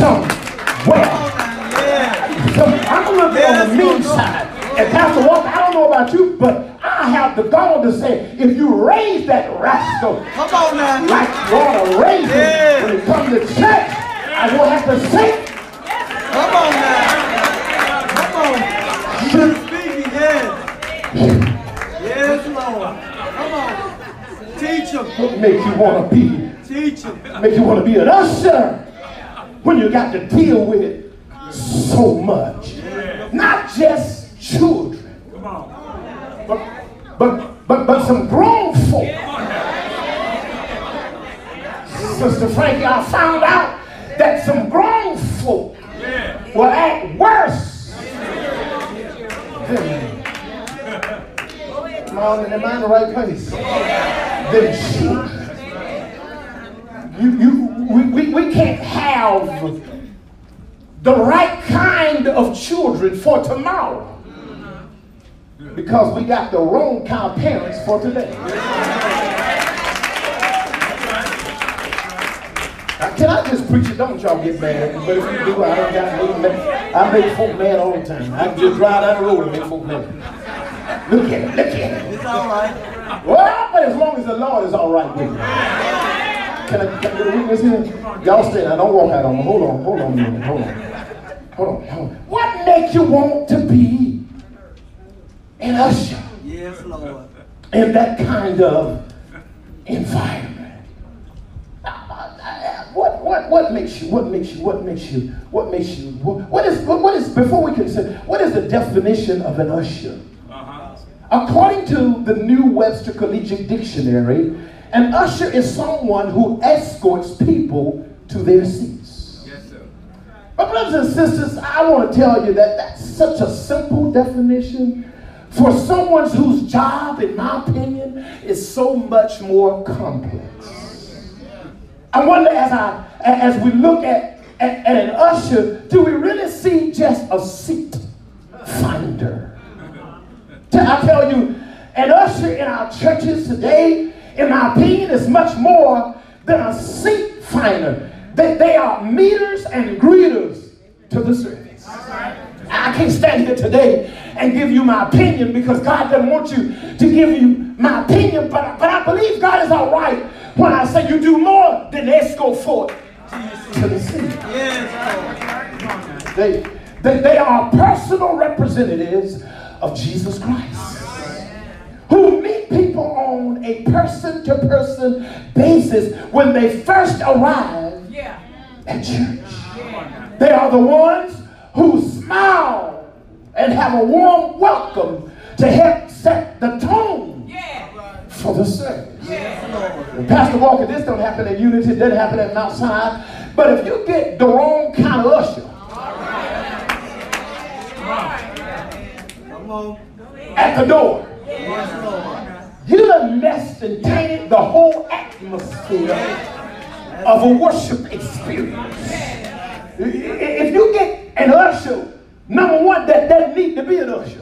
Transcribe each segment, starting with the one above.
somewhere. So I'm a little bit on the mean side. And Pastor Walker, I don't know about you, but I have the gall to say, if you raise that rascal like you ought to raise him when it comes to church, I won't have to say it. Come on now. Yes, Lord. Come on. Teach him. What makes you want to be? Teach him. Makes you want to be an usher when you got to deal with so much. Not just children. Come on. But some grown folk. Sister Frankie, I found out that some grown folk will act worse than Mom, am I in the right place? Than children. We can't have the right kind of children for tomorrow because we got the wrong kind of parents for today. Can I just preach it? Don't y'all get mad. But if you do, I don't got no mad. I make folk mad all the time. I can just drive down the road and make folk mad. Look at it, look at it. It's all right. Well, but as long as the Lord is all right with me. Can I get a witness here? Y'all stay now. Don't walk out on me. Hold on a minute. Hold on. What makes you want to be an usher? Yes, Lord. In that kind of environment. What is before we consider, what is the definition of an usher? According to the New Webster Collegiate Dictionary, an usher is someone who escorts people to their seats. Yes, sir. But brothers and sisters, I want to tell you that that's such a simple definition for someone whose job, in my opinion, is so much more complex. I wonder as we look at an usher, do we really see just a seat finder? I tell you, an usher in our churches today, in my opinion, is much more than a seat finder. They are meters and greeters to the service. I can't stand here today and give you my opinion because God doesn't want you to give you my opinion, but I believe God is all right when I say you do more than escort forth to the seat. They are personal representatives of Jesus Christ who meet people on a person-to-person basis when they first arrive at church. They are the ones who smile and have a warm welcome to help set the tone for the service. Pastor Walker, this don't happen at Unity, it doesn't happen at Mount Sinai, but if you get the wrong kind of usher at the door, you done messed and tainted the whole atmosphere of a worship experience. If you get an usher, number one, that doesn't need to be an usher.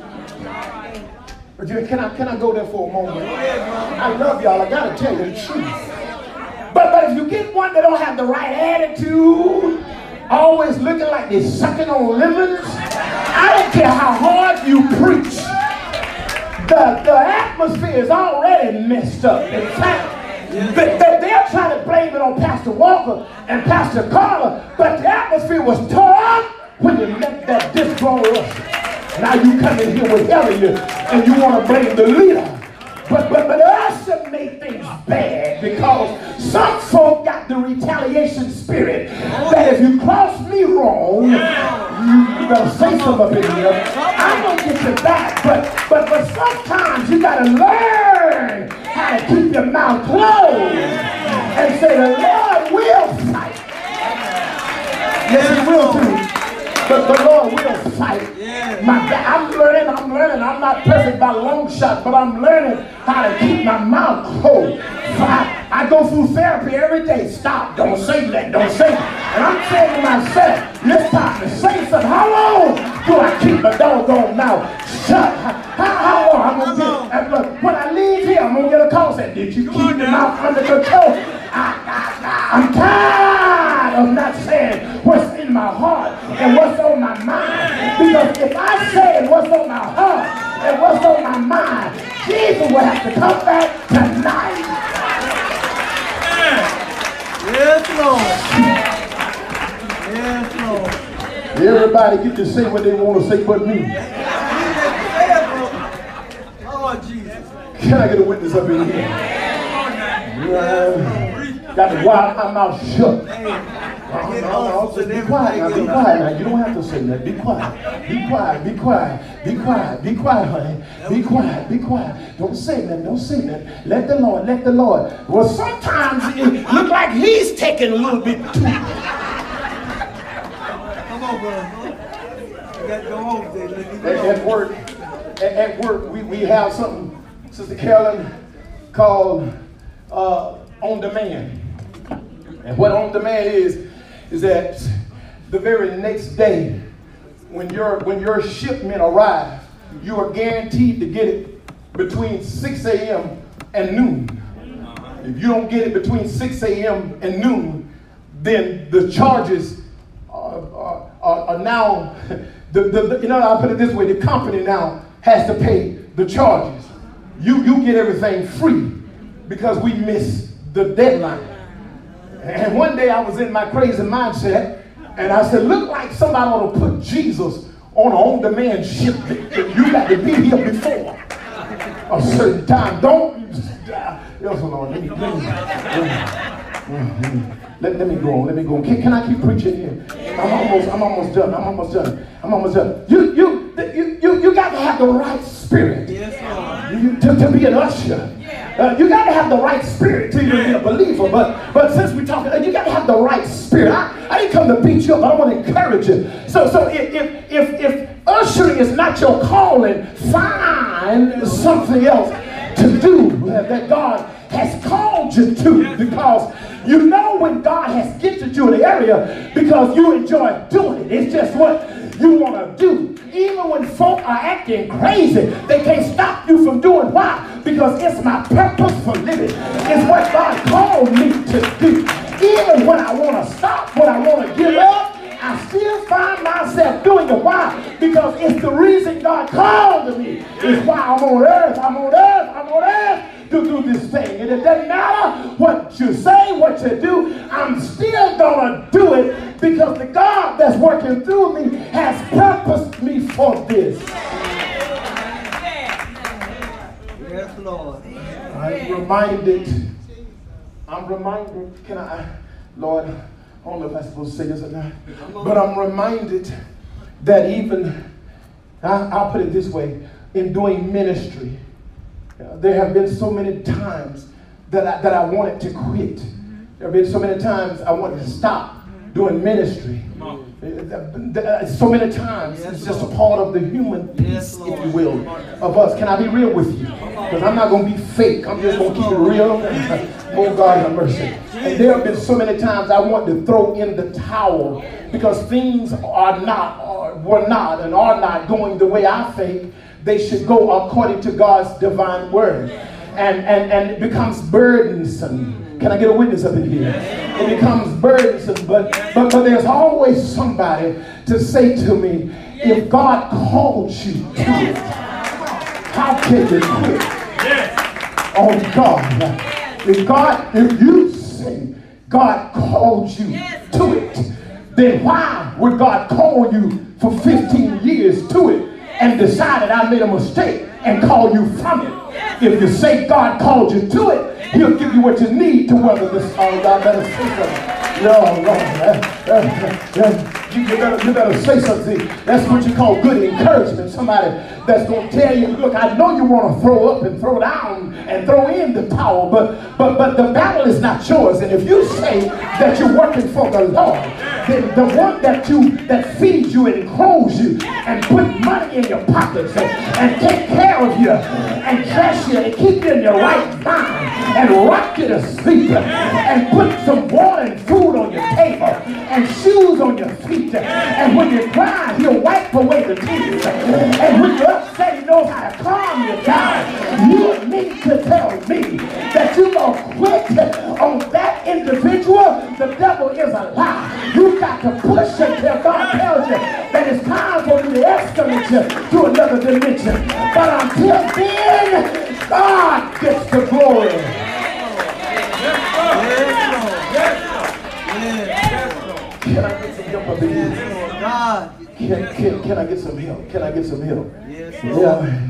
Can I go there for a moment? I love y'all. I gotta tell you the truth. But if you get one that don't have the right attitude, always looking like they're sucking on lemons, I don't care how hard you preach. The atmosphere is already messed up. In fact, they're trying to blame it on Pastor Walker and Pastor Carter, but the atmosphere was torn when you met that disgruntled usher. Now you come in here with hell in you and you want to blame the leader. But the usher made things bad because some folk got the retaliation spirit that if you cross me wrong, you better say something up in here. I'm going to get you back. But sometimes you got to learn how to keep your mouth closed and say the Lord will fight. Yes, he will too. But the Lord will fight. I'm learning. I'm not perfect by a long shot, but I'm learning how to keep my mouth closed. I go through therapy every day. Stop. Don't say that. Don't say that. And I'm saying to myself, this time to say something. How long do I keep my doggone mouth shut? How long? I'm going to get look, when I leave here, I'm going to get a call saying, did you keep your mouth under control? I'm tired of not saying what my heart and what's on my mind. Because if I say what's on my heart and what's on my mind, Jesus will have to come back tonight. Yes, Lord. Yes, Lord. Everybody get to say what they want to say but me. Oh, Jesus. Can I get a witness up in here? Got to wipe my mouth shut. No, just be quiet now. Be quiet now. You don't have to say that. Be quiet. Be quiet. Be quiet. Be quiet. Be quiet, honey. Be quiet. Be quiet. Don't say that. Don't say that. Let the Lord. Let the Lord. Well, sometimes it looks like he's taking a little bit too. Come on, brother. You got to go home today. At work, we have something, Sister Carolyn, called on demand. And what on demand is that the very next day, when your shipment arrives, you are guaranteed to get it between 6 a.m. and noon. If you don't get it between 6 a.m. and noon, then the charges are now, I'll put it this way, the company now has to pay the charges. You get everything free because we missed the deadline. And one day I was in my crazy mindset and I said, look like somebody ought to put Jesus on an on-demand shipment. You got to be here before a certain time. Don't, yes, Lord, let me go on. Let me go on. Can I keep preaching here? I'm almost done. You got to have the right spirit to be an usher. You got to have the right spirit to even be a believer. But since we're talking, you got to have the right spirit. I didn't come to beat you up, but I want to encourage you. So if ushering is not your calling, find something else to do that God has called you to, because you know when God has gifted you in the area because you enjoy doing it. It's just what you want to do. Even when folk are acting crazy, they can't stop you from doing. Why? Because it's my purpose for living. It's what God called me to do. Even when I want to stop, when I want to give up, I still find myself doing it. Why? Because it's the reason God called me. It's why I'm on earth. I'm on earth to do this thing. And it doesn't matter what you say, what you do, I'm still gonna do it because the God that's working through me has purposed me for this. Yes, Lord. I'm reminded, Lord, I don't know if I'm supposed to say this or not, but I'm reminded that even, I'll put it this way, in doing ministry, there have been so many times that I wanted to quit. There have been so many times I wanted to stop doing ministry. So many times it's just a part of the human piece, if you will, of us. Can I be real with you? Because I'm not going to be fake. I'm just going to keep it real. Oh, God have mercy. And there have been so many times I wanted to throw in the towel because things were not going the way I think they should go according to God's divine word. And it becomes burdensome. Can I get a witness up in here? It becomes burdensome, but there's always somebody to say to me, if God called you to it, how can you quit? Oh God. If you say God called you to it, then why would God call you for 15 years to it and decided I made a mistake and call you from it? If you say God called you to it, He'll give you what you need to weather this storm. God better say something. You better say something. That's what you call good encouragement. Somebody that's going to tell you, look, I know you want to throw up and throw down and throw in the towel, but the battle is not yours. And if you say that you're working for the Lord, then the one that feeds you and clothes you and put money in your pockets and take care of you and dress you and keep you in your right mind and rock you to sleep and put some water and food on your table and shoes on your feet, and when you cry He'll wipe away the tears, and when you're upset He knows how to calm you down. You need to tell me that you're going to quit on that individual. The devil is a lie. You got to put push until God tells you that it's time for me to escalate you to another dimension. But until then, God gets the glory. Can I get some help up in here? Can I get some help? Can I get some help? Yeah.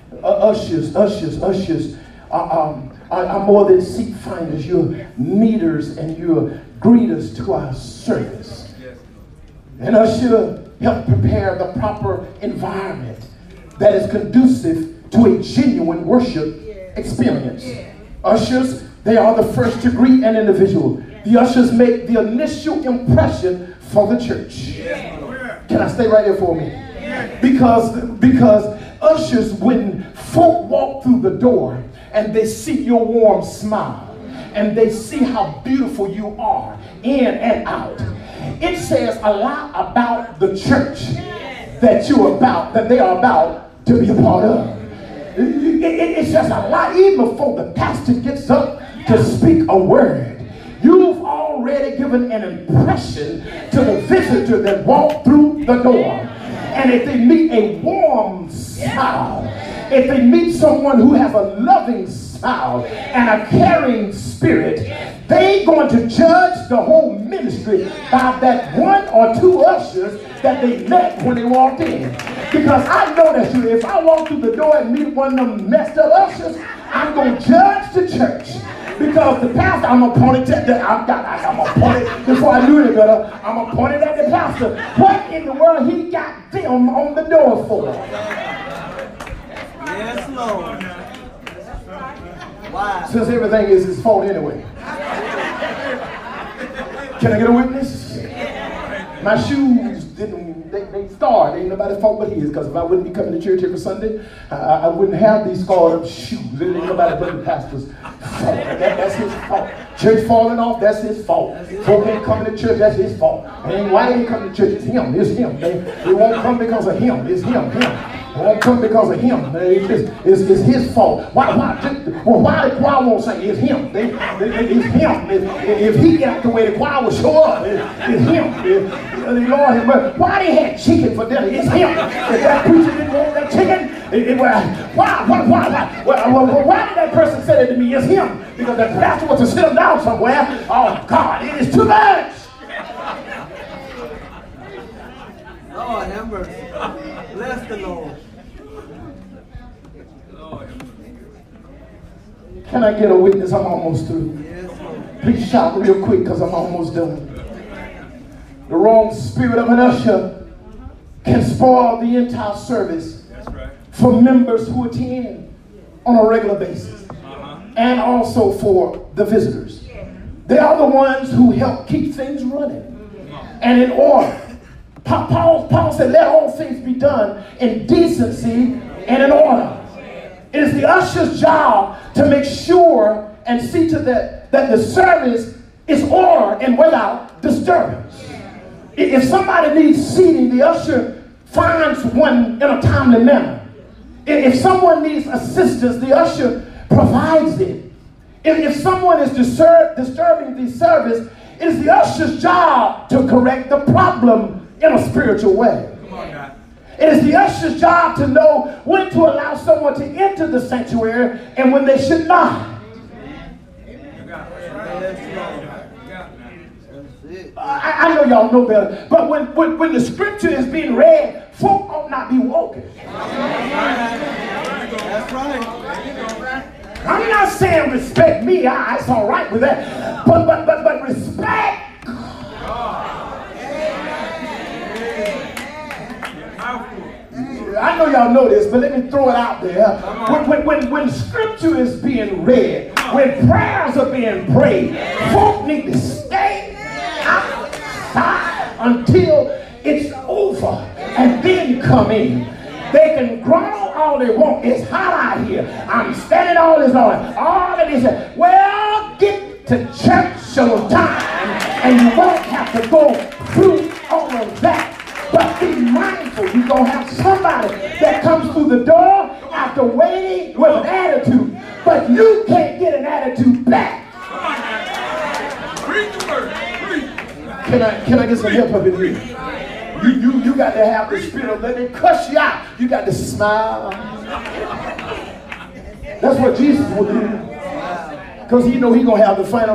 Ushers. Are more than seat finders. You're meters and you're greeters to our service. And usher help prepare the proper environment that is conducive to a genuine worship experience. Ushers, they are the first to greet an individual. The ushers make the initial impression for the church. Can I stay right here for me? Because ushers, when folk walk through the door and they see your warm smile and they see how beautiful you are in and out, it says a lot about the church that they are about to be a part of. It says a lot even before the pastor gets up to speak a word. You've already given an impression to the visitor that walked through the door. And if they meet a warm smile, if they meet someone who has a loving smile and a caring spirit, they're going to judge the whole ministry by that one or two ushers that they met when they walked in. Because I know that if I walk through the door and meet one of them messed up ushers, I'm going to judge the church. Because the pastor, I'm appointed before I knew it better, I'm appointed at the pastor. What in the world he got them on the door for? Yes, Lord. Wow. Since everything is his fault anyway. Can I get a witness? My shoes they scarred. Ain't nobody's fault but his. Because if I wouldn't be coming to church every Sunday, I wouldn't have these scarred up shoes. It ain't nobody but the pastor's fault. That's his fault. Church falling off, that's his fault. Folk ain't coming to church, that's his fault. And why they ain't coming to church? It's him. It's him. They won't come because of him. It's him. They won't come because of him. It's his fault. Why the choir won't sing? It's him. It's him. If he get out the way, the choir will show up. It's him. Lord, why they had chicken for dinner? It's him. If that preacher didn't want that chicken, why did that person say that to me? It's him. Because the pastor wants to sit him down somewhere. Oh God, it is too much. Lord have mercy. Bless the Lord. Can I get a witness? I'm almost through. Yes, Lord. Please shout real quick because I'm almost done. The wrong spirit of an usher can spoil the entire service for members who attend on a regular basis and also for the visitors. They are the ones who help keep things running and in order. Paul said, let all things be done in decency and in order. It is the usher's job to make sure and see to that the service is order and without disturbance. If somebody needs seating, the usher finds one in a timely manner. If someone needs assistance, the usher provides it. If someone is disturbing the service, it is the usher's job to correct the problem in a spiritual way. Come on, God. It is the usher's job to know when to allow someone to enter the sanctuary and when they should not. I know y'all know better, but when the scripture is being read, folk ought not be walking. That's right. I'm not saying respect me. It's all right with that, but respect. I know y'all know this, but let me throw it out there. When scripture is being read, when prayers are being prayed, folk need to stay outside until it's over and then come in. They can growl all they want. It's hot out here. I'm standing all this on. All of this. Well, get to church on time and you won't have to go through all of that. But be mindful, you're going to have somebody that comes through the door after waiting with an attitude. But you can't get an attitude back. Can I get some help up in here? You got to have the spirit of let me cuss you out. You got to smile. That's what Jesus would do. Because he know he going to have the final